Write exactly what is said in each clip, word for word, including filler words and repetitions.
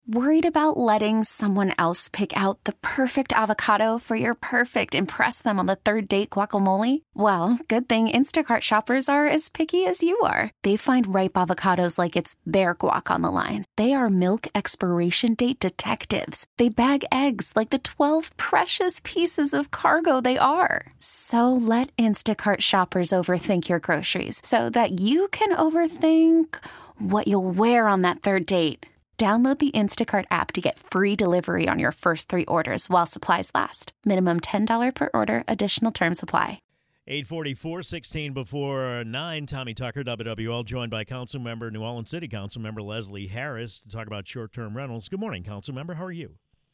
Worried about letting someone else pick out the perfect avocado for your perfect impress them on the third date guacamole? Well, good thing Instacart shoppers are as picky as you are. They find ripe avocados like it's their guac on the line. They are milk expiration date detectives. They bag eggs like the twelve precious pieces of cargo they are. So let Instacart shoppers overthink your groceries so that you can overthink what you'll wear on that third date. Download the Instacart app to get free delivery on your first three orders while supplies last. Minimum ten dollars per order. Additional terms apply. eight forty-four, sixteen before nine. Tommy Tucker, W W L, joined by Council Member, New Orleans City Council Member Leslie Harris to talk about short-term rentals. Good morning, Council Member. How are you?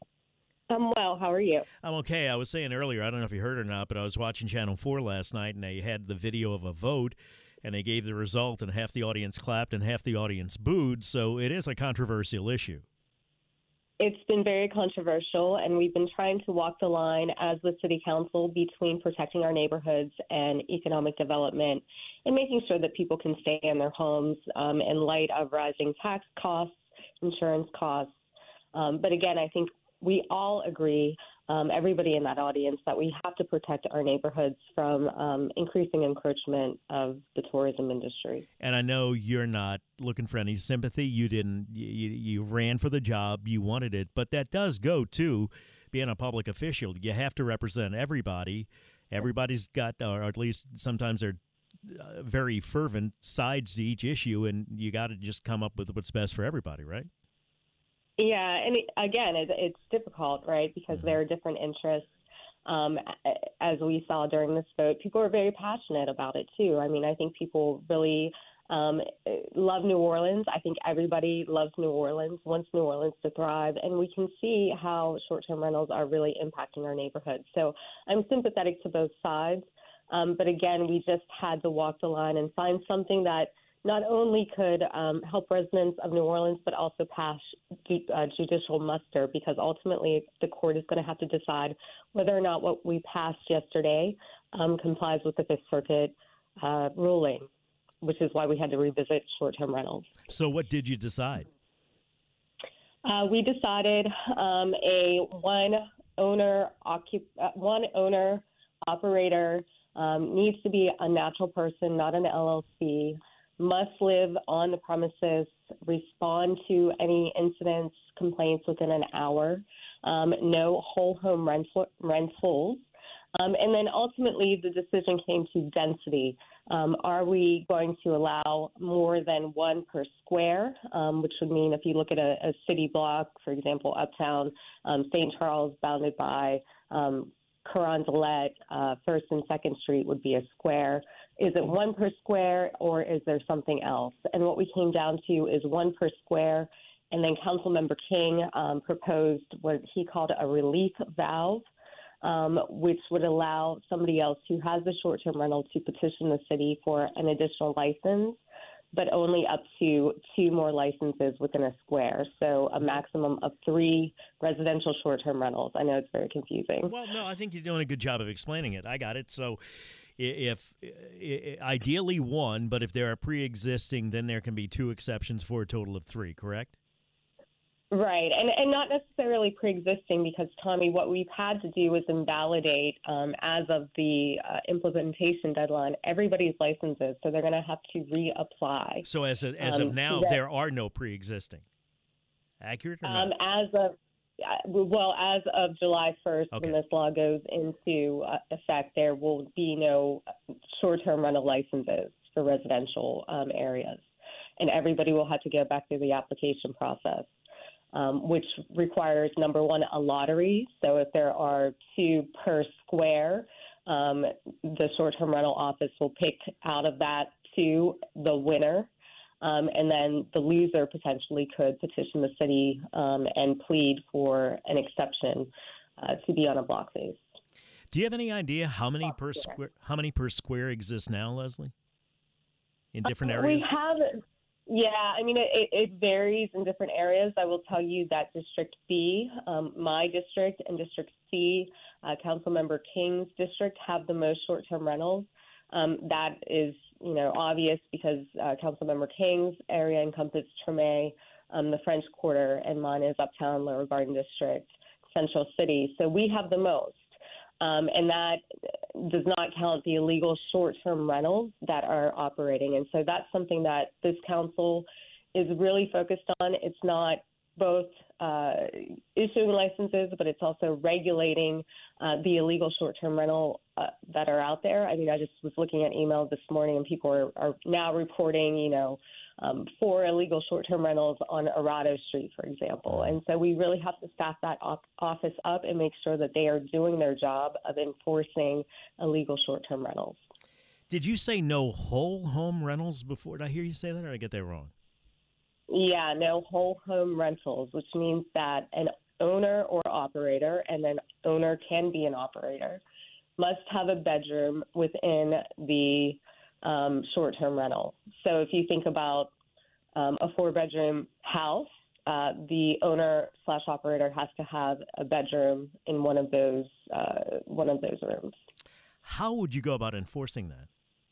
I'm well. How are you? I'm okay. I was saying earlier, I don't know if you heard or not, but I was watching Channel four last night, and they had the video of a vote, and they gave the result, and half the audience clapped and half the audience booed, so it is a controversial issue. It's been very controversial, and we've been trying to walk the line as the City Council between protecting our neighborhoods and economic development and making sure that people can stay in their homes um, in light of rising tax costs, insurance costs. Um, but again, I think we all agree, um, everybody in that audience, that we have to protect our neighborhoods from um, increasing encroachment of the tourism industry. And I know you're not looking for any sympathy. You didn't. You, you ran for the job. You wanted it. But that does go to being a public official. You have to represent everybody. Everybody's got, or at least sometimes they're uh, very fervent sides to each issue, and you got to just come up with what's best for everybody, right? Yeah, and it, again, it, it's difficult, right, because Mm-hmm. there are different interests. Um, as we saw during this vote, people are very passionate about it, too. I mean, I think people really um, love New Orleans. I think everybody loves New Orleans, wants New Orleans to thrive, and we can see how short-term rentals are really impacting our neighborhoods. So I'm sympathetic to both sides, um, but again, we just had to walk the line and find something that not only could um, help residents of New Orleans, but also pass ju- uh, judicial muster, because ultimately the court is going to have to decide whether or not what we passed yesterday um, complies with the Fifth Circuit uh, ruling, which is why we had to revisit short-term rentals. So what did you decide? Uh, we decided um, a one owner occup- uh, one owner operator um, needs to be a natural person, not an L L C. Must live on the premises, respond to any incidents, complaints within an hour, um, no whole home rental, rentals. Um, and then ultimately the decision came to density. Um, are we going to allow more than one per square, um, which would mean if you look at a, a city block, for example, Uptown, um, Saint Charles bounded by um, Carondelet, uh, First and Second Street would be a square. Is it one per square, or is there something else? And what we came down to is one per square. And then Councilmember King um, proposed what he called a relief valve, um, which would allow somebody else who has a short-term rental to petition the city for an additional license, but only up to two more licenses within a square. So a maximum of three residential short-term rentals. I know it's very confusing. Well, no, I think you're doing a good job of explaining it. I got it. So if, if ideally one, but if there are pre-existing, then there can be two exceptions for a total of three, correct? Right, and and not necessarily pre-existing, because, Tommy, what we've had to do is invalidate, um, as of the uh, implementation deadline, everybody's licenses, so they're going to have to reapply. So as, a, as um, of now, that, there are no pre-existing. Accurate or um, not? As of, well, as of July first, Okay. when this law goes into uh, effect, there will be no short-term rental licenses for residential um, areas, and everybody will have to go back through the application process. Um, which requires, number one, a lottery. So if there are two per square, um, the short-term rental office will pick out of that two the winner. Um, and then the loser potentially could petition the city um, and plead for an exception uh, to be on a block base. Do you have any idea how many per square how many per square exists now, Leslie? In different Uh, areas? We have. Yeah, I mean, it, it varies in different areas. I will tell you that District B, um, my district, and District C, uh, Councilmember King's district, have the most short-term rentals. Um, that is, you know, obvious because uh, Councilmember King's area encompassed Treme, um, the French Quarter, and mine is Uptown, Lower Garden District, Central City. So we have the most. Um, and that does not count the illegal short-term rentals that are operating. And so that's something that this council is really focused on. It's not both uh, issuing licenses, but it's also regulating uh, the illegal short-term rental uh, that are out there. I mean, I just was looking at emails this morning, and people are, are now reporting, you know, um, four illegal short-term rentals on Arado Street, for example. And so we really have to staff that op- office up and make sure that they are doing their job of enforcing illegal short-term rentals. Did you say no whole home rentals before? Did I hear you say that, or did I get that wrong? Yeah, no whole home rentals, which means that an owner or operator, and an owner can be an operator, must have a bedroom within the um, short-term rental. So if you think about um, a four-bedroom house, uh, the owner slash operator has to have a bedroom in one of those uh, one of those rooms. How would you go about enforcing that?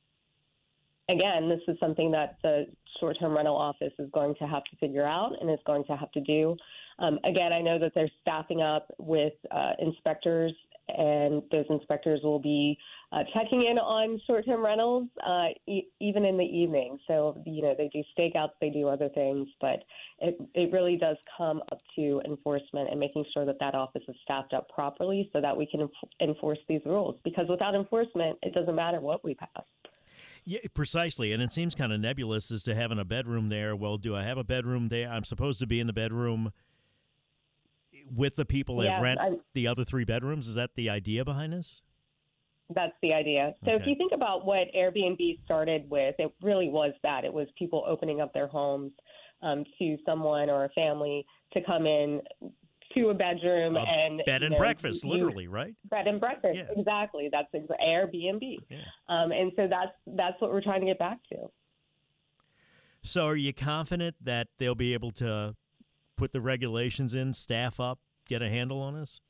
Again, this is something that the short-term rental office is going to have to figure out and is going to have to do. Um, again, I know that they're staffing up with uh, inspectors, and those inspectors will be uh, checking in on short-term rentals uh, e- even in the evening. So, you know, they do stakeouts, they do other things, but it, it really does come up to enforcement and making sure that that office is staffed up properly so that we can enf- enforce these rules. Because without enforcement, it doesn't matter what we pass. Yeah, precisely. And it seems kind of nebulous as to having a bedroom there. Well, do I have a bedroom there? I'm supposed to be in the bedroom with the people that Yeah, rent I'm, the other three bedrooms. Is that the idea behind this? That's the idea. So Okay. if you think about what Airbnb started with, it really was that. It was people opening up their homes um, to someone or a family to come in to a bedroom A and bed you and know, breakfast, use- literally, right? Bed and breakfast, Yeah. exactly. That's ex- Airbnb, Yeah. um, and so that's that's what we're trying to get back to. So are you confident that they'll be able to put the regulations in, staff up, get a handle on this?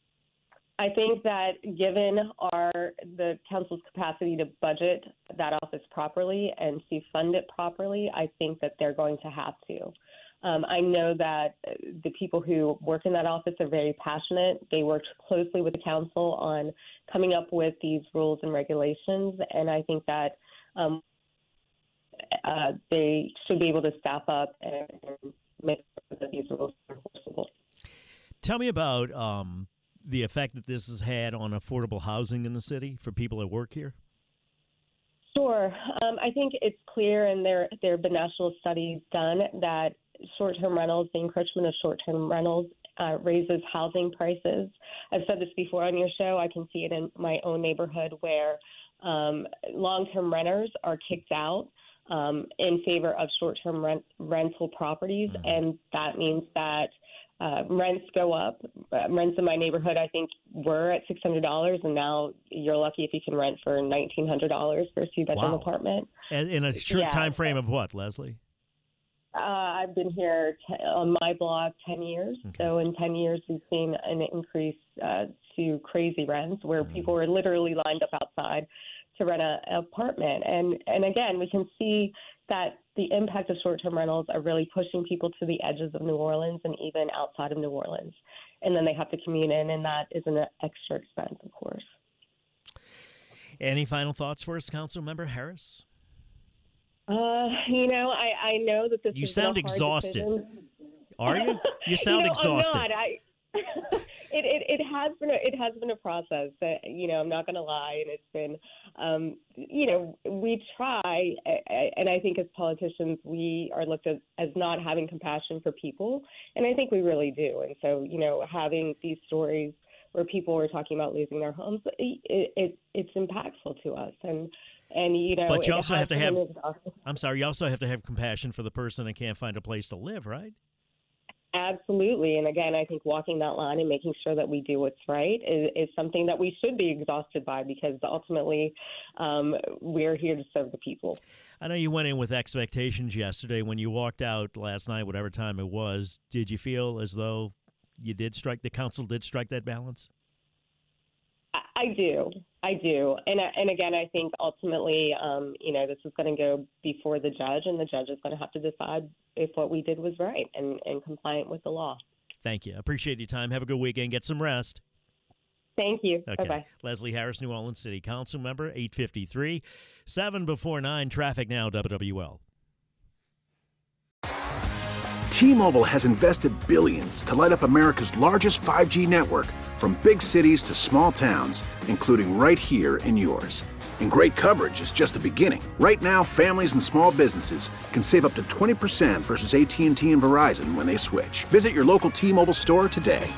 I think that given our the council's capacity to budget that office properly and to fund it properly, I think that they're going to have to. Um, I know that the people who work in that office are very passionate. They worked closely with the council on coming up with these rules and regulations, and I think that um, uh, they should be able to staff up and, and make sure that these rules are enforceable. Tell me about um, the effect that this has had on affordable housing in the city for people that work here. Sure. Um, I think it's clear, and there there have been national studies done, that short-term rentals, the encroachment of short-term rentals, uh, raises housing prices. I've said this before on your show. I can see it in my own neighborhood where um, long-term renters are kicked out um, in favor of short-term rent, rental properties, Mm-hmm. and that means that uh, rents go up. Uh, rents in my neighborhood, I think, were at six hundred dollars, and now you're lucky if you can rent for nineteen hundred dollars for a two-bedroom Wow. apartment. And in a short Yeah. time frame of what, Leslie? Uh, I've been here t- on my block ten years. Okay. So in ten years, we've seen an increase uh, to crazy rents where Mm. people are literally lined up outside to rent a, an apartment. And, and again, we can see that the impact of short-term rentals are really pushing people to the edges of New Orleans and even outside of New Orleans. And then they have to commute in, and that is an extra expense, of course. Any final thoughts for us, Councilmember Harris? Uh, you know, I, I know that this You has been a sound hard exhausted. decision. Are you? You sound you know, exhausted. I'm not. I, it, it it has been a, it has been a process. Uh, you know, I'm not going to lie, and it's been, um, you know, we try, and I think as politicians, we are looked at as not having compassion for people, and I think we really do. And so, you know, having these stories where people were talking about losing their homes, it, it it's impactful to us, and. And, you know, But you it also has have to have, been exhausting. I'm sorry, you also have to have compassion for the person that can't find a place to live, right? Absolutely. And again, I think walking that line and making sure that we do what's right is, is something that we should be exhausted by, because ultimately um, we're here to serve the people. I know you went in with expectations yesterday. When you walked out last night, whatever time it was, did you feel as though you did strike, the council did strike that balance? I do. I do. And and again, I think ultimately, um, you know, this is going to go before the judge, and the judge is going to have to decide if what we did was right and, and compliant with the law. Thank you. Appreciate your time. Have a good weekend. Get some rest. Thank you. Okay. Bye-bye. Leslie Harris, New Orleans City Council member, eight fifty-three, seven before nine, traffic now, W W L. T-Mobile has invested billions to light up America's largest five G network, from big cities to small towns, including right here in yours. And great coverage is just the beginning. Right now, families and small businesses can save up to twenty percent versus A T and T and Verizon when they switch. Visit your local T-Mobile store today.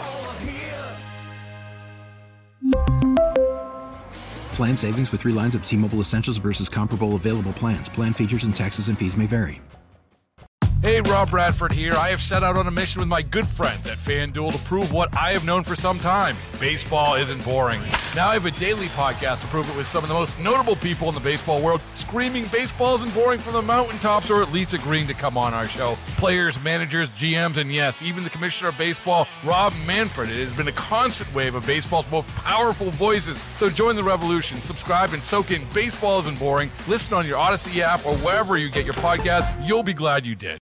Plan savings with three lines of T-Mobile Essentials versus comparable available plans. Plan features and taxes and fees may vary. Hey, Rob Bradford here. I have set out on a mission with my good friends at FanDuel to prove what I have known for some time. Baseball isn't boring. Now I have a daily podcast to prove it with some of the most notable people in the baseball world, screaming baseball isn't boring from the mountaintops, or at least agreeing to come on our show. Players, managers, G Ms, and yes, even the commissioner of baseball, Rob Manfred. It has been a constant wave of baseball's most powerful voices. So join the revolution. Subscribe and soak in Baseball Isn't Boring. Listen on your Odyssey app or wherever you get your podcasts. You'll be glad you did.